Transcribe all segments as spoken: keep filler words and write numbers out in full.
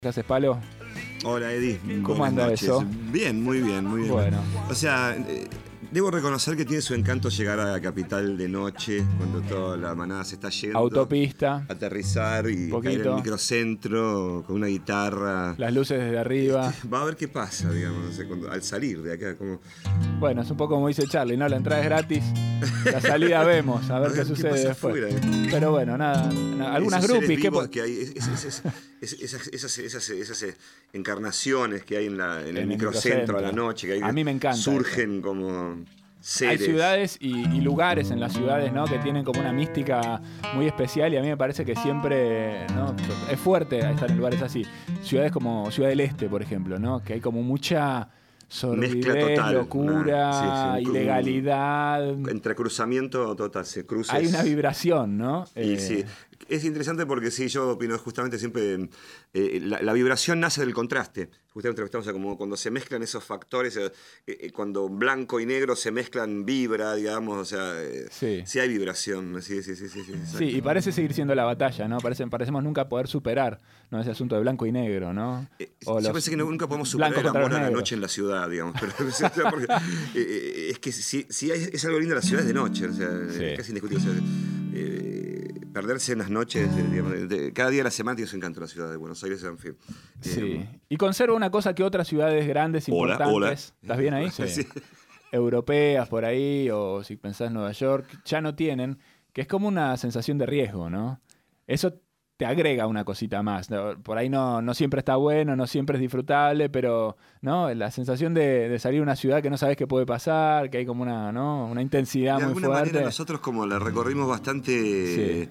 ¿Qué haces, Palo? Hola, Eddie. ¿Cómo anda noches. eso? Bien, muy bien, muy bien. Bueno. O sea, eh, debo reconocer que tiene su encanto llegar a la capital de noche, cuando toda la manada se está yendo. Autopista. Aterrizar y Poquito. caer en el microcentro con una guitarra. Las luces desde arriba. Va a ver qué pasa, digamos, no sé, cuando, al salir de acá. Como... Bueno, es un poco como dice Charlie, ¿no? La entrada es gratis. La salida vemos, a ver, a ver qué, qué sucede después. Afuera, eh. Pero bueno, nada, nada algunas groupies. ¿Qué po- que hay, es, es, es, es, es, esas, esas, esas, esas encarnaciones que hay en, la, en, en el, el microcentro, microcentro a la noche, que hay, a mí me encanta. Surgen eso. Como seres. Hay ciudades y, y lugares en las ciudades, ¿no? Que tienen como una mística muy especial y a mí me parece que siempre, ¿no? Es fuerte estar en lugares así. Ciudades como Ciudad del Este, por ejemplo, ¿no? Que hay como mucha sordidez, locura, sí, sí, ilegalidad. Entrecruzamiento total, se cruces. Hay una vibración, ¿no? Y eh... sí. Es interesante porque sí, yo opino justamente siempre, eh, la, la vibración nace del contraste. Justamente estamos, o sea, como cuando se mezclan esos factores, eh, eh, cuando blanco y negro se mezclan, vibra, digamos, o sea, eh, sí. sí hay vibración. Sí, sí, sí, sí, sí, sí, y parece seguir siendo la batalla, ¿no? Parece, parecemos nunca poder superar, ¿no? Ese asunto de blanco y negro, ¿no? Eh, yo pensé que no, nunca podemos superar el amor a la noche en la ciudad, digamos. Pero, o sea, porque, eh, es que si, si hay, es algo lindo la ciudad es de noche, o sea, sí. Es casi indiscutible. O sea, eh, perderse en las noches, digamos, de, cada día de la semana tiene su encanto la ciudad de Buenos Aires, en fin. Sí, eh, y conserva una cosa que otras ciudades grandes, importantes, hola, hola. ¿Estás bien ahí? Sí. Sí. Europeas por ahí, o si pensás en Nueva York, ya no tienen, que es como una sensación de riesgo, ¿no? Eso te agrega una cosita más. Por ahí no, no siempre está bueno, no siempre es disfrutable, pero ¿no? La sensación de, de salir a una ciudad que no sabes qué puede pasar, que hay como una, ¿no? una intensidad muy fuerte. De alguna manera nosotros como la recorrimos bastante, sí.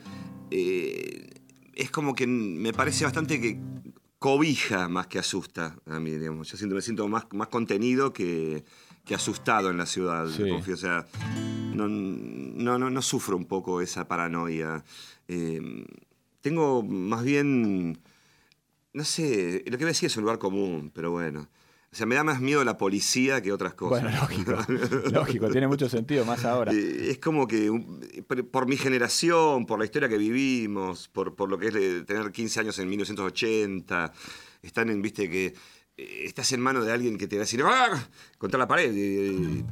eh, es como que me parece bastante que cobija más que asusta a mí, digamos. Yo siento, me siento más, más contenido que, que asustado en la ciudad, sí. Confío. O sea, no, no, no, no sufro un poco esa paranoia. Eh, Tengo más bien, no sé, lo que voy a decir es un lugar común, pero bueno. O sea, me da más miedo la policía que otras cosas. Bueno, lógico, lógico, tiene mucho sentido, más ahora. Es como que, por mi generación, por la historia que vivimos, por, por lo que es tener quince años en mil novecientos ochenta, están en, viste, que estás en manos de alguien que te va a decir, ¡ah! Contra la pared. Y,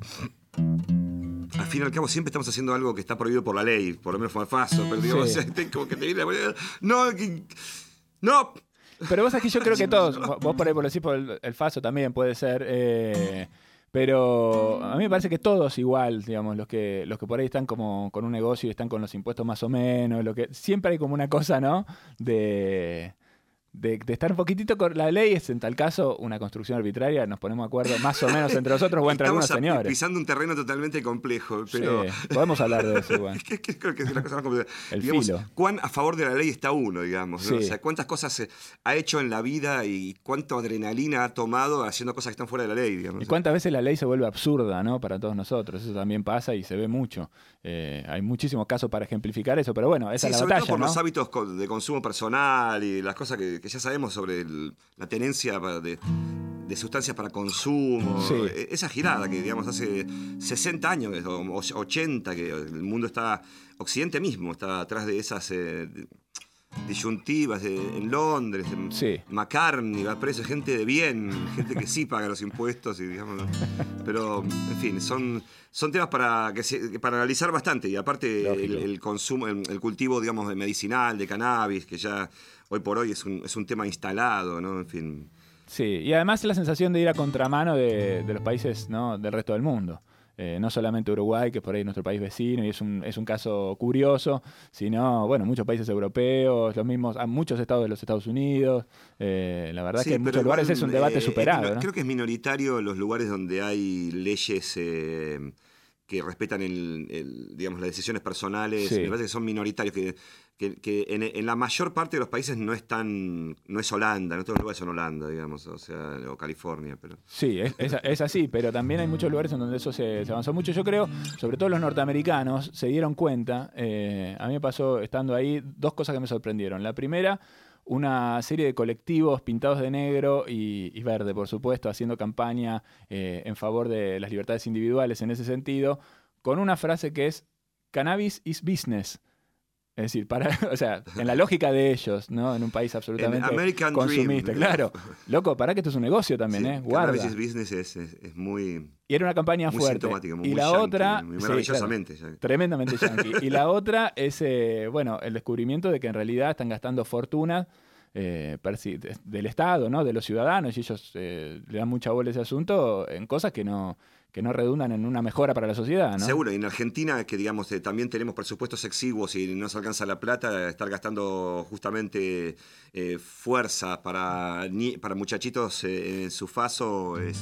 al fin y al cabo siempre estamos haciendo algo que está prohibido por la ley, por lo menos Falfazo, pero digamos, sí. O sea, como que te viene la... No, que... no. Pero vos aquí yo creo que todos, vos por ahí por decir por el, el Faso también puede ser, eh, pero a mí me parece que todos igual, digamos, los que los que por ahí están como con un negocio y están con los impuestos más o menos, lo que siempre hay como una cosa, ¿no? De... De, de estar un poquitito con la ley es en tal caso una construcción arbitraria, nos ponemos de acuerdo más o menos entre nosotros o entre Estamos algunos señores. Pisando un terreno totalmente complejo, pero... Sí, podemos hablar de eso igual. Es que, que creo que es la cosa más compleja. El digamos, filo. ¿Cuán a favor de la ley está uno, digamos? ¿No? Sí. O sea, cuántas cosas se ha hecho en la vida y cuánta adrenalina ha tomado haciendo cosas que están fuera de la ley, digamos. Y cuántas veces la ley se vuelve absurda, ¿no? Para todos nosotros. Eso también pasa y se ve mucho. Eh, hay muchísimos casos para ejemplificar eso, pero bueno, esa sí, es la sobre batalla, todo por ¿no? los hábitos de consumo personal y las cosas que, que ya sabemos sobre el, la tenencia de, de sustancias para consumo. Sí. Esa girada que, digamos, hace sesenta años o ochenta, que el mundo está, Occidente mismo está atrás de esas eh, disyuntivas de, en Londres, en sí. McCartney va preso, gente de bien, gente que sí paga los impuestos, y, digamos, pero, en fin, son, son temas para, que se, para analizar bastante, y aparte el, el consumo, el, el cultivo, digamos, de medicinal, de cannabis, que ya hoy por hoy es un, es un tema instalado, ¿no? En fin. Sí, y además la sensación de ir a contramano de, de los países, ¿no? Del resto del mundo. Eh, no solamente Uruguay, que es por ahí nuestro país vecino, y es un, es un caso curioso, sino, bueno, muchos países europeos, los mismos, muchos estados de los Estados Unidos. Eh, la verdad sí, que en muchos lugares es un debate eh, superado, es, ¿no? Creo que es minoritario los lugares donde hay leyes eh, que respetan el, el, digamos, las decisiones personales. Sí. Me parece que son minoritarios, que, que, que en, en la mayor parte de los países no es tan, no es Holanda, no todos los lugares son Holanda, digamos, o sea, o California, pero... Sí, es, es, es así, pero también hay muchos lugares en donde eso se, se avanzó mucho. Yo creo, sobre todo los norteamericanos, se dieron cuenta, eh, a mí me pasó estando ahí, dos cosas que me sorprendieron. La primera, una serie de colectivos pintados de negro y, y verde, por supuesto, haciendo campaña eh, en favor de las libertades individuales en ese sentido, con una frase que es, cannabis is business. Es decir, para, o sea, en la lógica de ellos, ¿no? En un país absolutamente American consumista. Dream. Claro. Loco, pará que esto es un negocio también, Sí, ¿eh? Guarda. Cannabis Business es, es, es muy... Y era una campaña muy fuerte. sintomática, muy y la yankee, otra... muy sí, maravillosamente claro, yankee. tremendamente yankee. Y la otra es, eh, bueno, el descubrimiento de que en realidad están gastando fortuna eh, del Estado, ¿no? De los ciudadanos, y ellos eh, le dan mucha bola a ese asunto en cosas que no... que no redundan en una mejora para la sociedad, ¿no? Seguro, y en Argentina, que digamos, eh, también tenemos presupuestos exiguos y no se alcanza la plata, estar gastando justamente eh, fuerza para, ni, para muchachitos eh, en su faso es...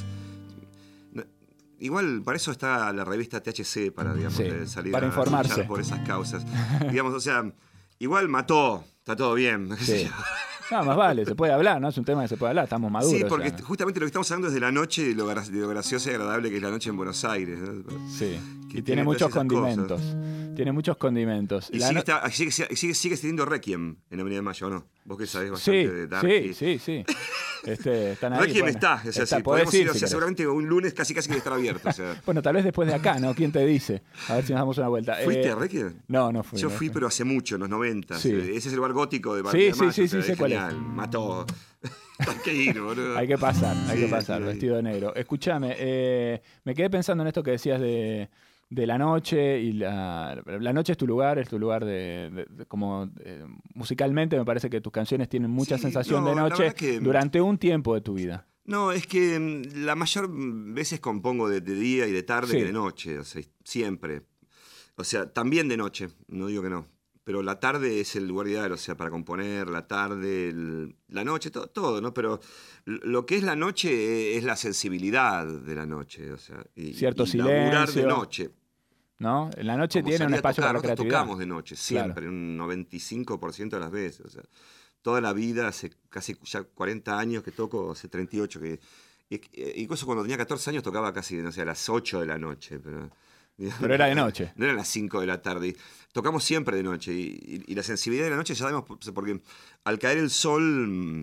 No, igual, para eso está la revista T H C, para, digamos, sí, eh, salir para a informarse luchar por esas causas. Digamos, o sea, igual mató, está todo bien. Sí. No, más vale, se puede hablar, ¿no? Es un tema que se puede hablar, estamos maduros. Sí, porque ya. justamente lo que estamos hablando es de la noche, de lo, gra de lo graciosa y agradable que es la noche en Buenos Aires, ¿no? Sí, que y tiene muchos condimentos. Cosas. Tiene muchos condimentos. Y la sigue, no... está, sigue, sigue, sigue teniendo Requiem en Avenida de Mayo, ¿o no? Vos que sabés bastante sí, de Darky. Sí, sí, sí. Este, están ahí, Requiem bueno, está, o sea, está sí, podés podemos ir, ir, o si sea, querés. seguramente un lunes casi casi que estará abierto. O sea. Bueno, tal vez después de acá, ¿no? ¿Quién te dice? A ver si nos damos una vuelta. ¿Fuiste eh, a Requiem? No, no fui. Yo no fui, fui. pero hace mucho, en los noventa. Sí. Ese es el bar gótico de Sí, Avenida sí, Mayo, sí, o sea, sí, sé es cuál es. genial. Mató. Hay que ir, boludo. Hay que pasar, hay Sí, que pasar, sí, vestido de negro. Escúchame, eh, me quedé pensando en esto que decías de, de la noche, y la, la noche es tu lugar, es tu lugar de, de, de como eh, musicalmente me parece que tus canciones tienen mucha Sí, sensación no, de la noche verdad que- durante un tiempo de tu vida. No, es que mm, la mayor veces compongo de, de día y de tarde Sí. que de noche, o sea, siempre. O sea, también de noche, no digo que no. Pero la tarde es el lugar ideal, o sea, para componer, la tarde, el- la noche, todo, todo, ¿no? Pero lo que es la noche es la sensibilidad de la noche, o sea, y, Cierto y laburar de silencio. noche. ¿No? En la noche Como tiene un salir a espacio tocar, para la nosotros creatividad. tocamos de noche, siempre, Claro. un noventa y cinco por ciento de las veces, o sea, toda la vida, hace casi ya cuarenta años que toco, hace treinta y ocho que... y- Incluso cuando tenía catorce años tocaba casi, no sé, a las ocho de la noche, pero... Pero era de noche. No eran las cinco de la tarde. Tocamos siempre de noche. Y, y- y la sensibilidad de la noche ya sabemos, porque al caer el sol,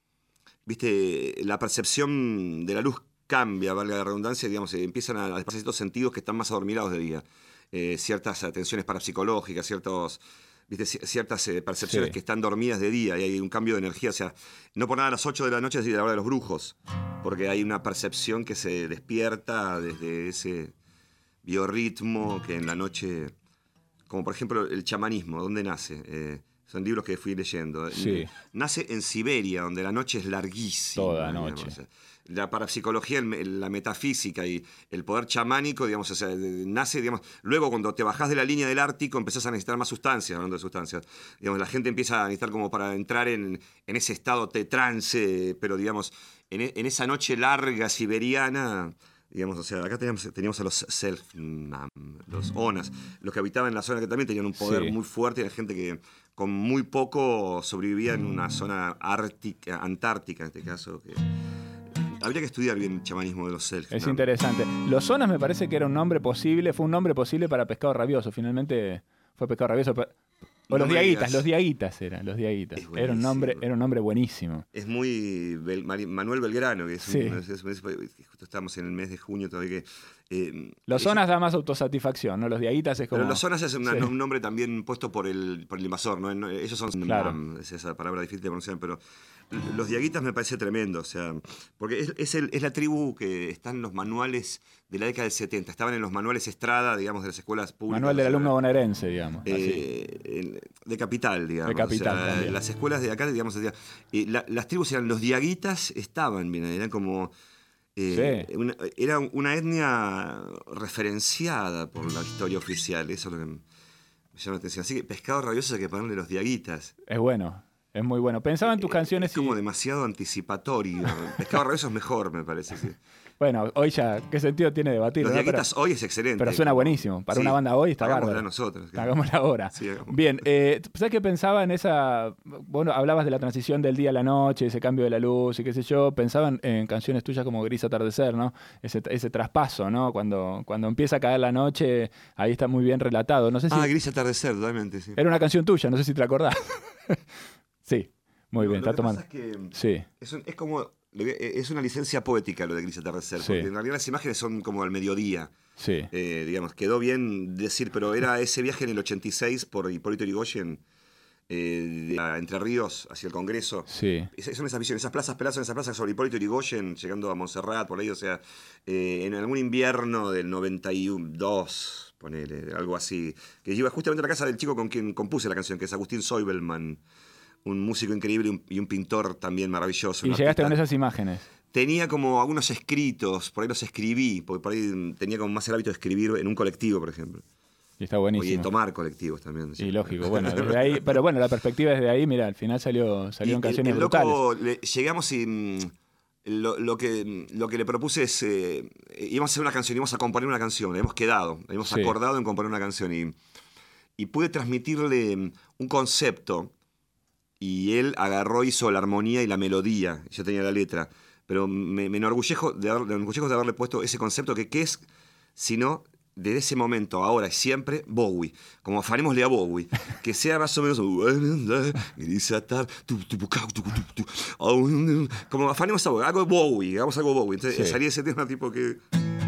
viste, la percepción de la luz cambia, valga la redundancia, digamos, eh, empiezan a despertar ciertos sentidos que están más adormilados de día. Eh, ciertas atenciones parapsicológicas, ciertos, viste, ci- ciertas eh, percepciones Sí. que están dormidas de día y hay un cambio de energía. O sea, no por nada a las ocho de la noche es la hora de los brujos, porque hay una percepción que se despierta desde ese biorritmo que en la noche, como por ejemplo el chamanismo, ¿dónde nace? Eh, son libros que fui leyendo. Sí. Nace en Siberia, donde la noche es larguísima. Toda digamos. noche. O sea, la parapsicología, el- la metafísica y el poder chamánico, digamos, o sea, nace, digamos, luego cuando te bajás de la línea del Ártico empezás a necesitar más sustancias, hablando de sustancias. Digamos, la gente empieza a necesitar como para entrar en, en ese estado de trance, pero digamos, en, e- en esa noche larga siberiana. Digamos, o sea, acá teníamos, teníamos a los self-nam, los onas, los que habitaban en la zona que también tenían un poder Sí. muy fuerte, era gente que con muy poco sobrevivía en una zona ártica, antártica en este caso. Que... Habría que estudiar bien el chamanismo de los self-nam. Es interesante. Los zonas me parece que era un nombre posible, fue un nombre posible para Pescado Rabioso. Finalmente fue Pescado Rabioso. pe- O No los me Diaguitas, digas. los Diaguitas eran, los Diaguitas. Es Era un buenísimo. nombre, era un nombre buenísimo. Es muy Bel- Mari- Manuel Belgrano, que es, Sí. un- es- es- es- justo estamos en el mes de junio todavía que... eh, Los ellos- zonas da más autosatisfacción, ¿no? Los Diaguitas es como... Pero los zonas es una- Sí. un nombre también puesto por el, por el invasor, ¿no? No, ellos son Claro. nam, es esa palabra difícil de pronunciar, pero los diaguitas me parece tremendo, o sea, porque es, es, el- es la tribu que está en los manuales de la década del setenta, estaban en los manuales Estrada, digamos, de las escuelas públicas. Manuel del o sea, alumno bonaerense, digamos. así. eh, en- de capital, digamos. De capital o sea, también. las escuelas de acá, digamos, decía, eh, la- las tribus eran los diaguitas, estaban, bien, eran como... eh, Sí. una, era una etnia referenciada por la historia oficial, eso es lo que me llama la atención. Así que Pescado Rabioso hay que ponerle los diaguitas. Es bueno, es muy bueno. Pensaba en tus canciones Es como y... demasiado anticipatorio. Pescado Rabioso es mejor, me parece. Sí. Bueno, hoy ya, ¿qué sentido tiene debatir? Los ¿no? Pero, diaguitas hoy es excelente. pero suena como- buenísimo. Para sí, una banda hoy está hagámosla bárbaro. nosotros. claro. Hagámosla ahora. Sí, hagámosla. Bien, eh, ¿sabes qué pensaba en esa... Bueno, hablabas de la transición del día a la noche, ese cambio de la luz y qué sé yo. Pensaba en, en canciones tuyas como Gris Atardecer, ¿no? Ese, ese traspaso, ¿no? Cuando, cuando empieza a caer la noche, ahí está muy bien relatado. No sé si... Ah, Gris Atardecer, totalmente, sí. Era una canción tuya, no sé si te la acordás. Sí, muy Lo- bien, lo está que pasa tomando... es que Sí, es, un- es como es una licencia poética lo de Gris Atardecer, Sí. porque en realidad las imágenes son como al mediodía. Sí. Eh, digamos, quedó bien decir, pero era ese viaje en el ochenta y seis por Hipólito Yrigoyen, eh, de a Entre Ríos hacia el Congreso. Sí. Es- Son esas visiones, esas plazas peladas, son esas plazas sobre Hipólito Yrigoyen, llegando a Montserrat, por ahí, o sea, eh, en algún invierno del noventa y dos, ponele, algo así, que iba justamente a la casa del chico con quien compuse la canción, que es Agustín Soibelman, un músico increíble y un, y un pintor también maravilloso. Y un llegaste artista. con esas imágenes. Tenía como algunos escritos, por ahí los escribí, porque por ahí tenía como más el hábito de escribir en un colectivo, por ejemplo. Y está Y de buenísimo. tomar colectivos también. Y lógico, bueno, desde ahí, pero bueno, la perspectiva desde ahí, mira, al final salió, salieron Y canciones el, el brutales. loco, le- llegamos y mm, lo, lo que, lo que le propuse es, eh, íbamos a hacer una canción, íbamos a componer una canción, hemos quedado, hemos Sí. acordado en componer una canción y, y pude transmitirle mm, un concepto y él agarró, hizo la armonía y la melodía, yo tenía la letra, pero me, me enorgullejo de, haber- me enorgullejo de haberle puesto ese concepto que qué es, sino desde ese momento, ahora y siempre, Bowie. Como afanémosle a Bowie. Que sea más o menos... Como afanemos a Bowie. Algo de Bowie, hagamos algo de Bowie. Entonces Sí. salía ese tema tipo que...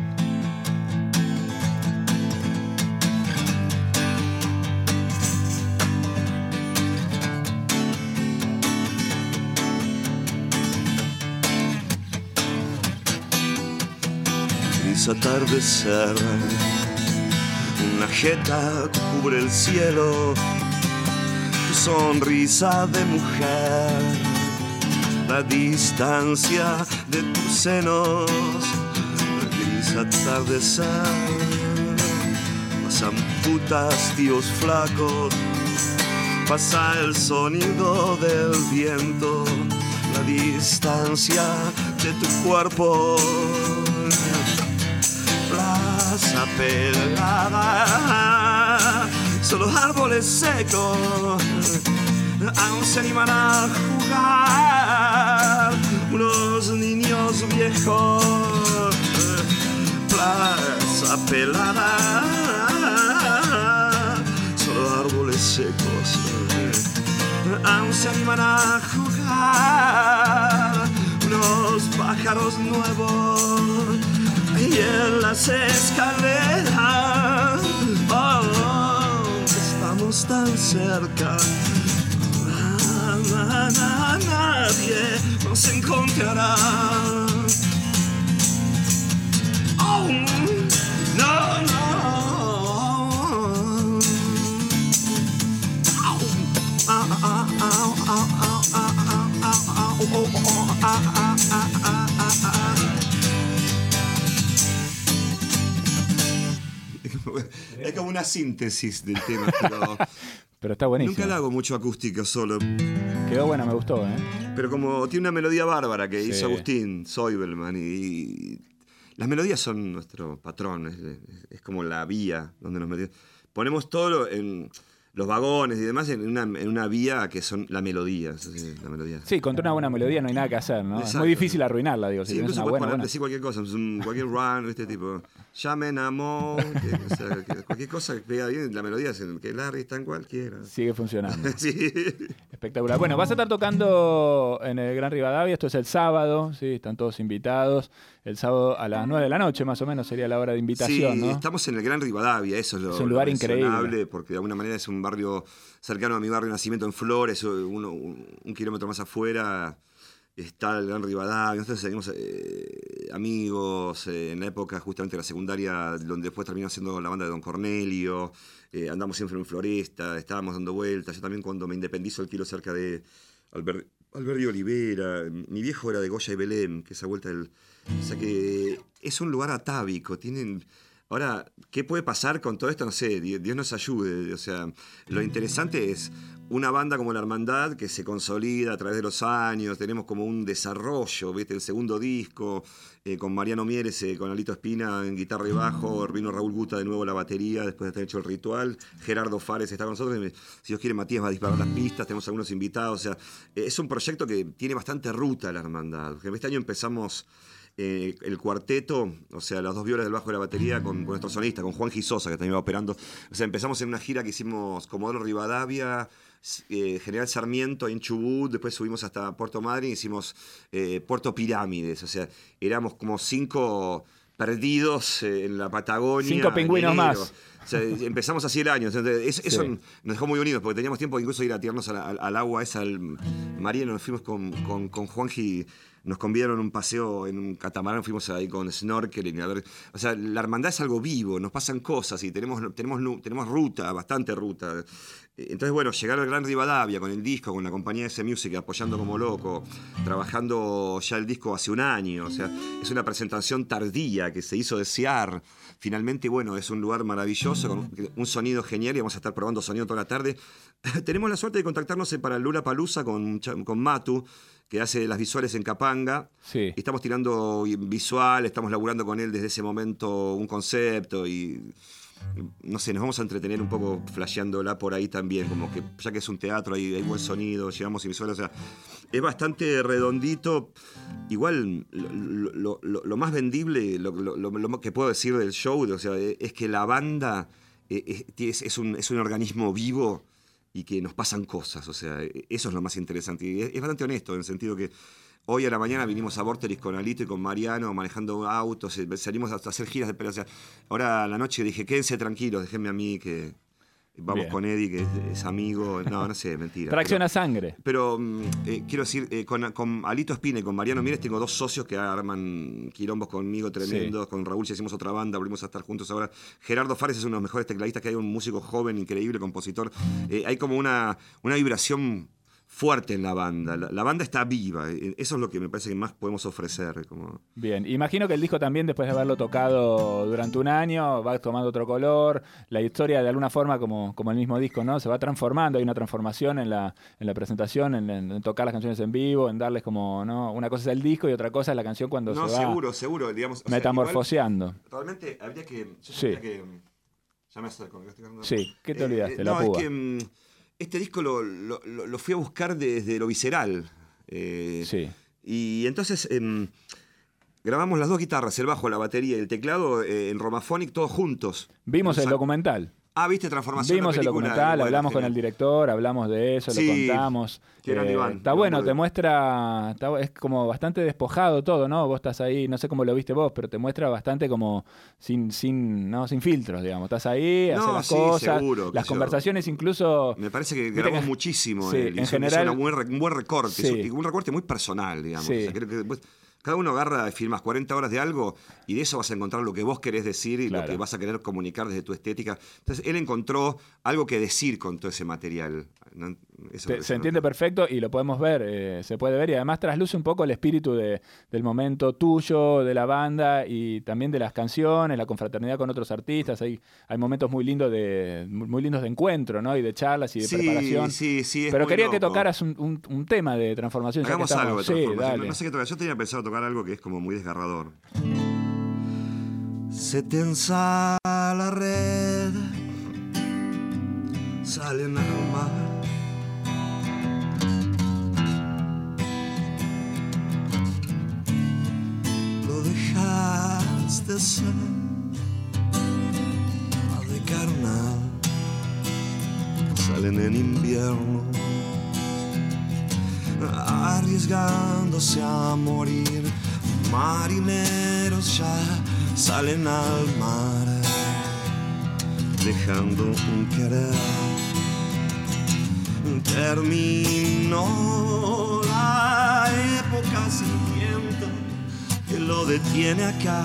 Gris atardecer, una jeta que cubre el cielo, tu sonrisa de mujer, la distancia de tus senos. Gris atardecer, pasan putas, tíos flacos, pasa el sonido del viento, la distancia de tu cuerpo. Plaza pelada, solo árboles secos, aún se animan a jugar unos niños viejos. Plaza pelada, solo árboles secos, aún se animan a jugar unos pájaros nuevos. Y en las escaleras, oh, estamos tan cerca. Na, na, nadie nos encontrará. Oh, no, no. Oh, ah, ah, ah, ah, ah, ah, ah, ah, ah, oh, oh, oh, ah, ah, ah, ah, ah, ah. Es como una síntesis del tema, pero Pero está buenísimo. nunca la hago mucho acústico solo. Quedó buena, me gustó, ¿eh? Pero como tiene una melodía bárbara que Sí. hizo Agustín Soibelman y, y las melodías son nuestro patrón, es, es como la vía donde nos metimos. Ponemos todo lo en los vagones y demás en una, en una vía que son la melodía. Es así, la melodía. Sí, contra una buena melodía no hay nada que hacer, ¿no? Es Exacto. muy difícil arruinarla, digo. Si Sí, tenés incluso una puedes buena, poner, buena. decir cualquier cosa, un- cualquier run, este tipo. Llamen a Mo, que, o sea, que cualquier cosa que pega bien, la melodía es en que Larry está en cualquiera. Sigue funcionando. Sí. Espectacular. Bueno, vas a estar tocando en el Gran Rivadavia, esto es el sábado, sí, están todos invitados. El sábado a las nueve de la noche, más o menos, sería la hora de invitación, Sí, ¿no? estamos en el Gran Rivadavia, eso es lo, Es un lugar lo increíble. mencionable, porque de alguna manera es un barrio cercano a mi barrio de nacimiento en Flores, uno, un, un kilómetro más afuera está el Gran Rivadavia. Nosotros teníamos eh, amigos eh, en la época justamente de la secundaria, donde después terminó siendo la banda de Don Cornelio, eh, andamos siempre en Floresta, estábamos dando vueltas. Yo también cuando me independizo alquilo cerca de Alber, Alberdi Olivera. Mi viejo era de Goya y Belén, que esa vuelta del... O sea que es un lugar atávico, tienen... Ahora, ¿qué puede pasar con todo esto? No sé, Dios nos ayude. O sea, lo interesante es una banda como La Hermandad que se consolida a través de los años, tenemos como un desarrollo, ¿viste? El segundo disco, eh, con Mariano Mieres, eh, con Alito Espina en guitarra y bajo, vino Raúl Guta de nuevo a la batería después de haber hecho el ritual, Gerardo Fares está con nosotros, y, si Dios quiere Matías va a disparar las pistas, tenemos algunos invitados, o sea, eh, es un proyecto que tiene bastante ruta La Hermandad, porque este año empezamos... Eh, el cuarteto, o sea, las dos violas del bajo de la batería con, con nuestro solista, con Juan Gisosa, que también va operando. O sea, empezamos en una gira que hicimos Comodoro Rivadavia, eh, General Sarmiento en Chubut, después subimos hasta Puerto Madryn, hicimos eh, Puerto Pirámides, o sea, éramos como cinco perdidos eh, en la Patagonia. Cinco pingüinos más. O sea, empezamos así el año. Entonces, eso Sí. nos dejó muy unidos, porque teníamos tiempo de incluso ir a tirarnos al, al, al agua esa, al Mariano. Nos fuimos con, con, con Juanji, nos convidaron un paseo en un catamarán, fuimos ahí con snorkeling. A ver, o sea, la hermandad es algo vivo, nos pasan cosas y tenemos, tenemos, tenemos ruta, bastante ruta. Entonces, bueno, llegar al Gran Rivadavia con el disco, con la compañía S Music, apoyando como loco, trabajando ya el disco hace un año. O sea, es una presentación tardía que se hizo desear. Finalmente, bueno, es un lugar maravilloso, con un sonido genial y vamos a estar probando sonido toda la tarde. Tenemos la suerte de contactarnos para el Lollapalooza con, con Matu, que hace las visuales en Capanga. Sí. Estamos tirando visual, estamos laburando con él desde ese momento un concepto y... no sé, nos vamos a entretener un poco flasheándola por ahí también, como que ya que es un teatro, hay, hay buen sonido, llevamos y visual, o sea, es bastante redondito. Igual, lo, lo, lo, lo más vendible, lo, lo, lo que puedo decir del show, o sea, es que la banda es, es, un, es un organismo vivo y que nos pasan cosas, o sea, eso es lo más interesante. Y es, es bastante honesto, en el sentido que hoy a la mañana vinimos a Vorterix con Alito y con Mariano manejando autos, salimos a hacer giras de pelo. O sea, ahora a la noche dije, quédense tranquilos, déjenme a mí que vamos Bien. con Eddie, que es, es amigo. No, no sé, mentira. Tracción pero, a sangre. Pero eh, quiero decir, eh, con, con Alito Espina y con Mariano Mieres tengo dos socios que arman quilombos conmigo tremendos. Sí. Con Raúl ya hicimos otra banda, volvimos a estar juntos ahora. Gerardo Fares es uno de los mejores tecladistas que hay, un músico joven, increíble, compositor. Eh, hay como una, una vibración fuerte en la banda. La, la banda está viva. Eso es lo que me parece que más podemos ofrecer. Como... Bien. Imagino que el disco también, después de haberlo tocado durante un año, va tomando otro color. La historia, de alguna forma, como, como el mismo disco, ¿no? Se va transformando. Hay una transformación en la, en la presentación, en, en tocar las canciones en vivo, en darles como, ¿no? Una cosa es el disco y otra cosa es la canción cuando no, se va seguro, seguro, digamos, o metamorfoseando. Sea, igual, realmente habría que... Yo sí. que ya me acerco. Sí, ¿qué te olvidaste? Eh, la no, púa. Es que... Este disco lo, lo, lo fui a buscar desde lo visceral. Eh, sí. Y entonces eh, grabamos las dos guitarras, el bajo, la batería y el teclado eh, en Romaphonic, todos juntos. Vimos el sea, documental. Ah, ¿viste? Transformación. Vimos de el película, documental, bueno, hablamos genial. con el director, hablamos de eso, sí, lo contamos. Eh, Iván, está bueno, te muestra, está, es como bastante despojado todo, ¿no? Vos estás ahí, no sé cómo lo viste vos, pero te muestra bastante como sin, sin, no, sin filtros, digamos. Estás ahí, no, haces las sí, cosas, seguro, las yo, conversaciones incluso. Me parece que grabamos que, muchísimo. Sí, él, en general. Un buen, un buen recorte, Sí. un recorte muy personal, digamos. Sí. O sea, creo que después, cada uno agarra, filmas cuarenta horas de algo y de eso vas a encontrar lo que vos querés decir y claro. lo que vas a querer comunicar desde tu estética. Entonces, él encontró algo que decir con todo ese material. ¿No? Eso Te, se entiende perfecto y lo podemos ver, eh, se puede ver y además trasluce un poco el espíritu de, del momento tuyo, de la banda y también de las canciones, la confraternidad con otros artistas. Hay, hay momentos muy lindos de muy lindos de encuentro, ¿no? Y de charlas y de sí, preparación. Sí, sí, es Pero muy quería loco. que tocaras un, un, un tema de transformación. Hagamos ya que algo de estamos. transformación. Sí, no, dale. no sé qué tocar. Yo tenía pensado tocar algo que es como muy desgarrador. Se tensa la red, salen al mar. Lo dejaste ser, de carnal, salen en invierno, arriesgándose a morir. Marineros ya salen al mar, dejando un querer. Terminó la época sin viento que lo detiene acá.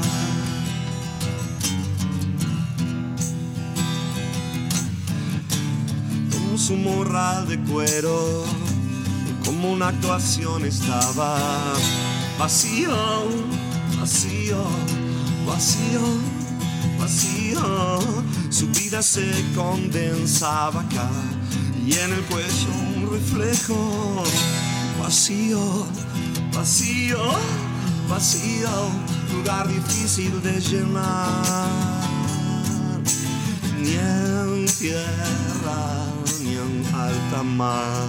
Como su morral de cuero, como una actuación estaba vacío, vacío, vacío, vacío. Su vida se condensaba acá y en el cuello un reflejo. Vacío, vacío, vacío, lugar difícil de llenar. Ni en tierra ni en alta mar.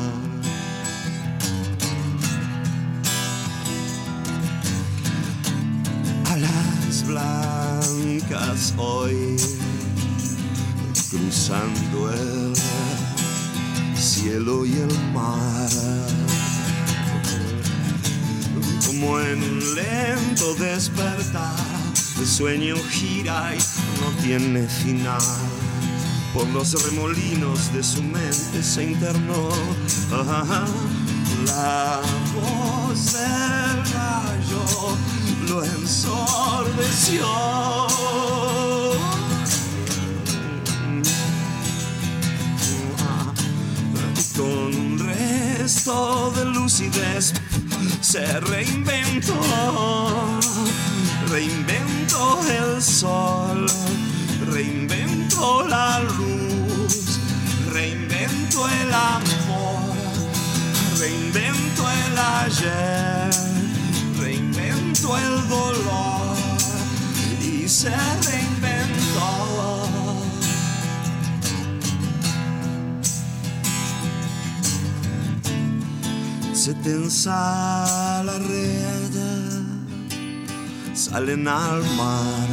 Alas blancas hoy, cruzando el cielo y el mar. Como en un lento despertar, el sueño gira y no tiene final. Por los remolinos de su mente se internó ah, la voz del rayo, lo ensordeció. Con un resto de lucidez se reinventó, reinventó el sol, reinventó la luz, reinventó el amor, reinventó el ayer, reinventó el dolor y se reinventó. Se tensa la red, salen al mar.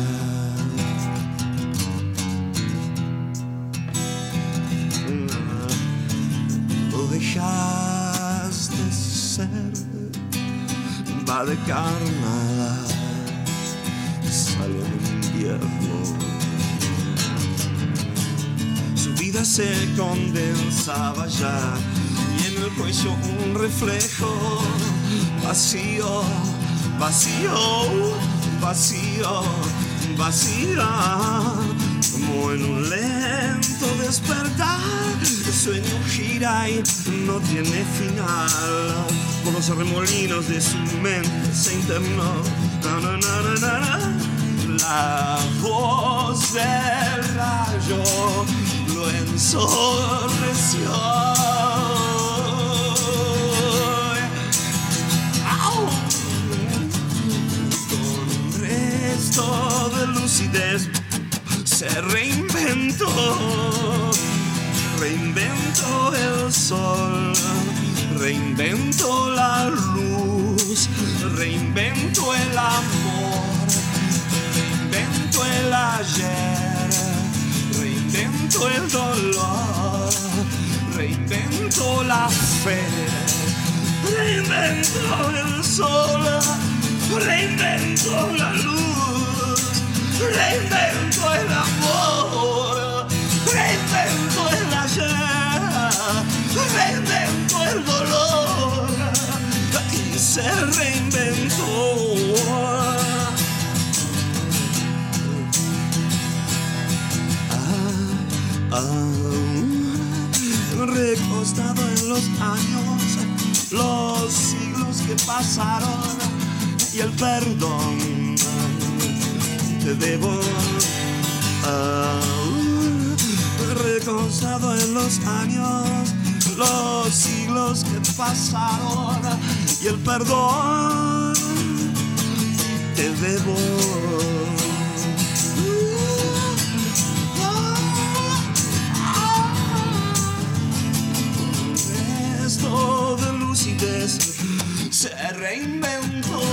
Lo dejas de ser, va de carnada, sale el invierno. Su vida se condensaba ya, y en el cuello un reflejo vacío, vacío, vacío, vacío. Como en un lento despertar, el sueño gira y no tiene final. Por los remolinos de su mente se internó na, na, na, na, na. La voz del rayo lo ensordeció. De lucidez se reinventó, reinventó el sol, reinventó la luz, reinventó el amor, reinventó el ayer, reinventó el dolor, reinventó la fe, reinventó el sol, reinventó la luz, reinventó el amor, reinventó el ayer, reinventó el dolor y se reinventó. Ah, ah, recostado en los años, los siglos que pasaron y el perdón te debo. Uh, recostado en los años, los siglos que pasaron y el perdón te debo. Un resto de lucidez se reinventó,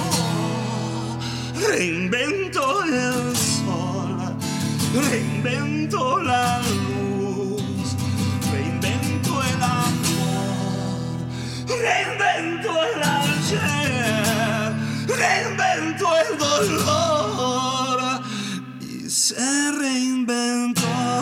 reinventó el sol, reinventó la luz, reinventó el amor, reinventó el ayer, reinventó el dolor y se reinventó.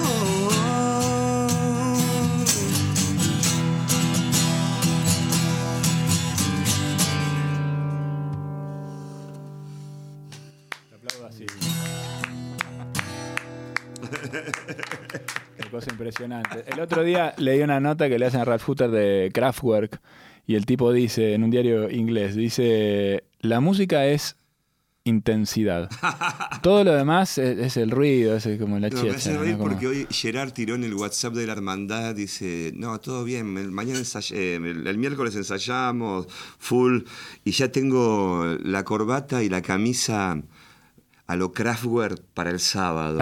Qué cosa impresionante. El otro día leí una nota que le hacen a Ralph Hutter de Kraftwerk y el tipo dice, en un diario inglés, dice, la música es intensidad. Todo lo demás es, es el ruido, es como la no, checha. Me hace reír ¿no? Como... porque hoy Gerard tiró en el WhatsApp de la hermandad, dice, no, todo bien, el, mañana ensay- eh, el, el miércoles ensayamos full y ya tengo la corbata y la camisa a lo Kraftwerk para el sábado.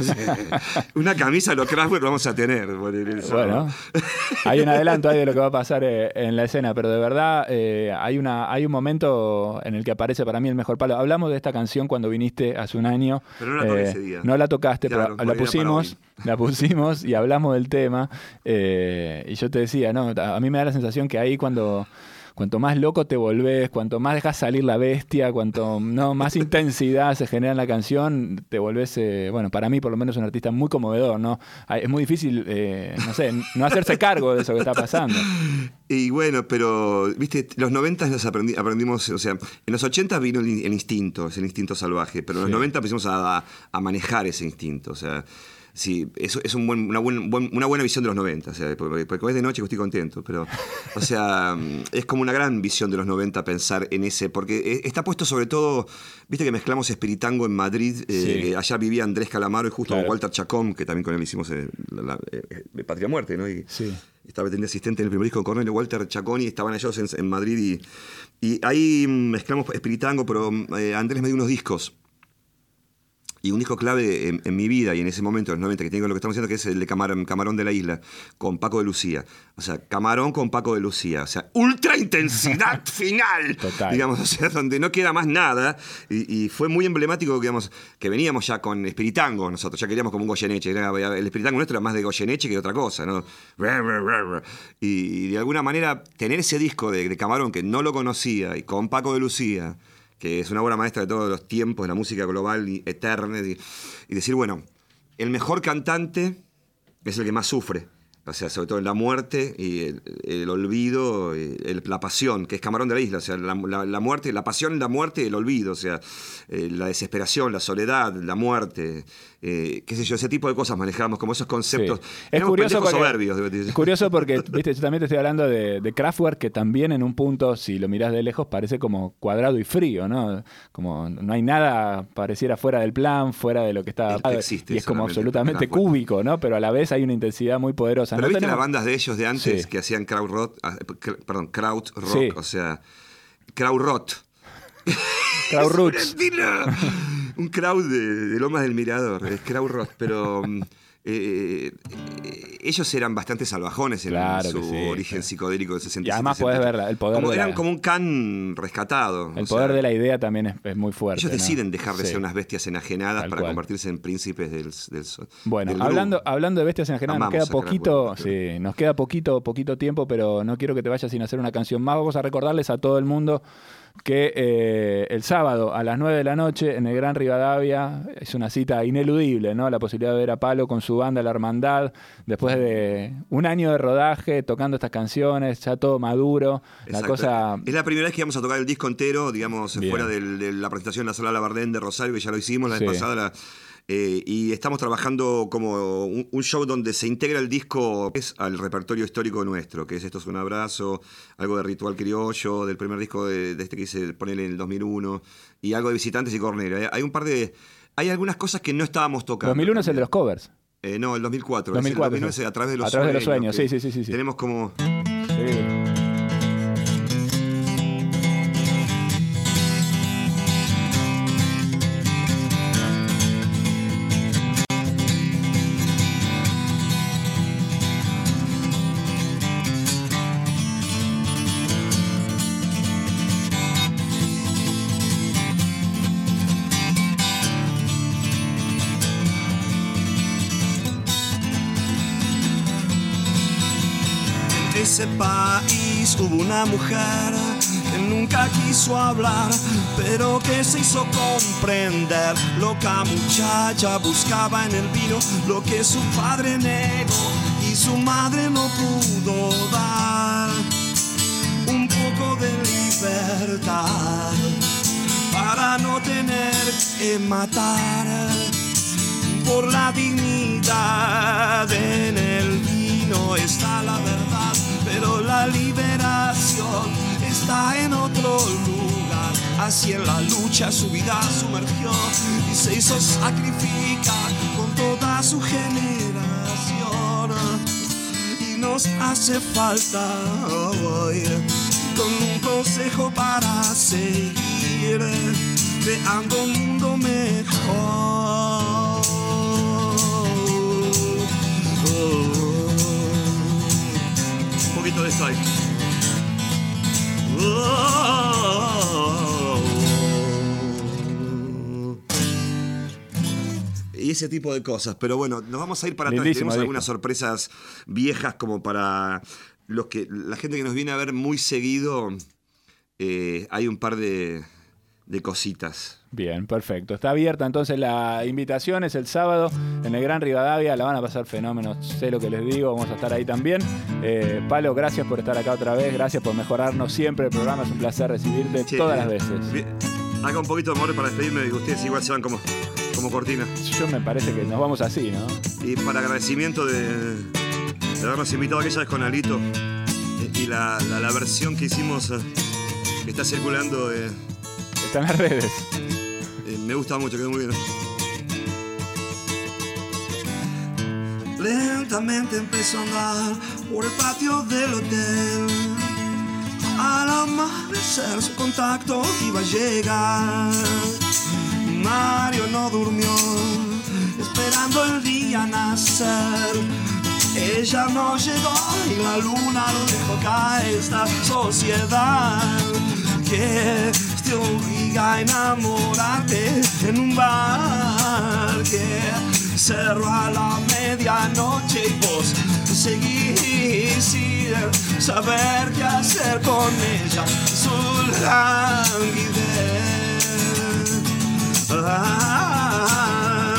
Una camisa a lo Kraftwerk vamos a tener. Bueno, hay un adelanto ahí de lo que va a pasar eh, en la escena, pero de verdad eh, hay, una, hay un momento en el que aparece para mí el mejor palo. Hablamos de esta canción cuando viniste hace un año. Pero no la toqué eh, ese día. No la tocaste, claro, pero la pusimos, la pusimos y hablamos del tema. Eh, y yo te decía, no, a mí me da la sensación que ahí cuando... Cuanto más loco te volvés, cuanto más dejas salir la bestia, cuanto no, más intensidad se genera en la canción, te volvés, eh, bueno, para mí por lo menos un artista muy conmovedor, ¿no? Es muy difícil, eh, no sé, no hacerse cargo de eso que está pasando. Y bueno, pero, viste, los noventas los aprendi- aprendimos, o sea, en los ochentas vino el, el instinto, el instinto salvaje, pero en sí. los noventa empezamos a, a, a manejar ese instinto, o sea... Sí, eso es un buen, una, buen, buen, una buena visión de los noventa, o sea, porque, porque es de noche que estoy contento, pero, o sea, es como una gran visión de los noventa pensar en ese, porque está puesto sobre todo, viste que mezclamos espiritango en Madrid, eh, sí. allá vivía Andrés Calamaro y justo claro. Walter Chacón, que también con él hicimos eh, la, la, eh, Patria Muerte, ¿no? Y sí. estaba teniendo asistente en el primer disco de Cornelio, Walter Chacón, y estaban ellos en, en Madrid, y, y ahí mezclamos espiritango, pero eh, Andrés me dio unos discos. Y un disco clave en, en mi vida y en ese momento, en los noventa, que tiene con lo que estamos haciendo, que es el de Camarón, Camarón de la Isla, con Paco de Lucía. O sea, Camarón con Paco de Lucía. O sea, ultra intensidad final. Total. Digamos, o sea, donde no queda más nada. Y, y fue muy emblemático, digamos, que veníamos ya con espiritango nosotros. Ya queríamos como un Goyeneche. Era, el espiritango nuestro era más de Goyeneche que de otra cosa, ¿no? Y, y de alguna manera, tener ese disco de, de Camarón, que no lo conocía, y con Paco de Lucía, que es una obra maestra de todos los tiempos de la música global y eterna, y, y decir, bueno, el mejor cantante es el que más sufre, o sea, sobre todo en la muerte y el, el olvido, el, la pasión, que es Camarón de la Isla, o sea, la, la, la muerte, la pasión, la muerte y el olvido, o sea, eh, la desesperación, la soledad, la muerte, eh, qué sé yo, ese tipo de cosas manejamos, como esos conceptos. Sí. Es curioso porque, soberbios. Es curioso porque, viste, yo también te estoy hablando de, de Kraftwerk, que también en un punto, si lo mirás de lejos, parece como cuadrado y frío, ¿no? Como no hay nada, pareciera fuera del plan, fuera de lo que está... Es que existe, y es como absolutamente cúbico, ¿no? Pero a la vez hay una intensidad muy poderosa. Pero ¿no? viste tenemos... las bandas de ellos de antes sí. que hacían crowd rock, perdón, crowd rock, sí. o sea, crowd rock. Crowd roots. Un crowd de, de Lomas del Mirador, es crowd rock, pero eh, eh, ellos eran bastante salvajones en claro su sí, origen claro. psicodélico del sesenta y siete. Y además podés ver el poder como, de la... Eran como un can rescatado. El poder sea, de la idea también es, es muy fuerte. Ellos deciden ¿no? dejar de sí. ser unas bestias enajenadas Tal para cual. convertirse en príncipes del, del Bueno, del hablando, hablando de bestias enajenadas, nos queda poquito, sí, nos queda poquito, poquito tiempo, pero no quiero que te vayas sin hacer una canción más. Vamos a recordarles a todo el mundo que eh, el sábado a las nueve de la noche en el Gran Rivadavia es una cita ineludible, ¿no? La posibilidad de ver a Palo con su banda La Hermandad, después de un año de rodaje, tocando estas canciones, ya todo maduro. La cosa... Es la primera vez que vamos a tocar el disco entero, digamos, Bien. fuera del, de la presentación en la Sala Labardén de Rosario, que ya lo hicimos la sí. vez pasada. La, Eh, y estamos trabajando como un, un show donde se integra el disco es al repertorio histórico nuestro, que es Esto es un abrazo, algo de Ritual Criollo, del primer disco de, de este que hice, ponele en el dos mil uno, y algo de Visitantes y Cornelia. Hay un par de... Hay algunas cosas que no estábamos tocando. dos mil uno también. Es el de los covers. Eh, no, el dos mil cuatro. dos mil cuatro el dos mil nueve es A través de los a través sueños. De los sueños. Sí, sí, sí, sí, sí. Tenemos como... Sí. En ese país hubo una mujer que nunca quiso hablar, pero que se hizo comprender. Loca muchacha buscaba en el vino lo que su padre negó y su madre no pudo dar. Un poco de libertad para no tener que matar. Por la dignidad en el vino está la verdad, pero la liberación está en otro lugar. Así en la lucha su vida sumergió y se hizo sacrificar con toda su generación. Y nos hace falta hoy con un consejo para seguir creando un mundo mejor. Oh, oh, oh. Un poquito de esto ahí. Oh. Y ese tipo de cosas. Pero bueno, nos vamos a ir para atrás. Lindísimo Tenemos disco. algunas sorpresas viejas como para los que la gente que nos viene a ver muy seguido. Eh, hay un par de, de cositas. Bien, perfecto. Está abierta entonces la invitación, es el sábado en el Gran Rivadavia, la van a pasar fenómenos, sé lo que les digo, vamos a estar ahí también. Eh, Palo, gracias por estar acá otra vez, gracias por mejorarnos siempre el programa, es un placer recibirte Che, todas eh, las veces. Bien. Acá un poquito de amor para despedirme, que ustedes igual se van como, como cortina. Yo me parece que nos vamos así, ¿no? Y para agradecimiento de, de habernos invitado aquella vez con Alito eh, y la, la, la versión que hicimos, eh, que está circulando, eh, Está en las redes. eh, me gusta mucho, quedó muy bien. Lentamente empezó a andar por el patio del hotel. Al amanecer su contacto iba a llegar. Mario no durmió, esperando el día nacer. Ella no llegó y la luna lo dejó caer. Esta sociedad que te obliga a enamorarte en un bar que cerró a la medianoche y vos seguís sin saber qué hacer con ella. Su languidez. Ah,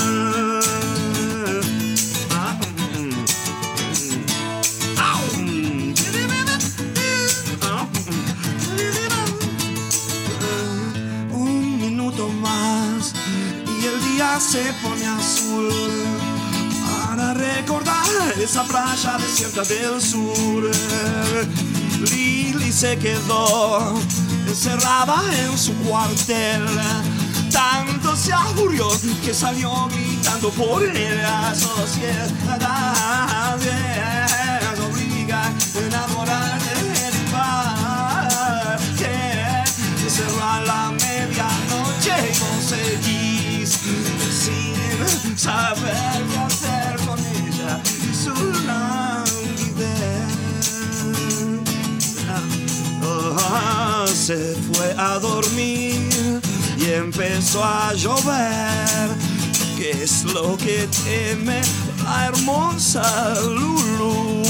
ah, mm, mm. Au, mm. Ah, mm. Un minuto más y el día se pone azul para recordar esa playa desierta del sur. Lili se quedó encerrada en su cuartel. Tanto se aburrió que salió gritando por la sociedad. Les obliga a enamorar del bar que cerró a la medianoche y vos seguís sin saber qué hacer con ella y su languidez. Oh, se fue a dormir y empezó a llover. ¿Qué es lo que teme la hermosa Lulu?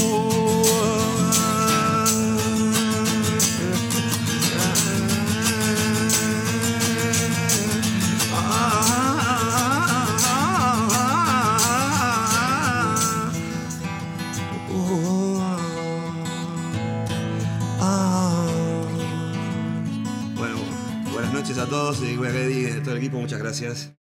Bueno, buenas noches a todos y bueno, todo el equipo, muchas gracias.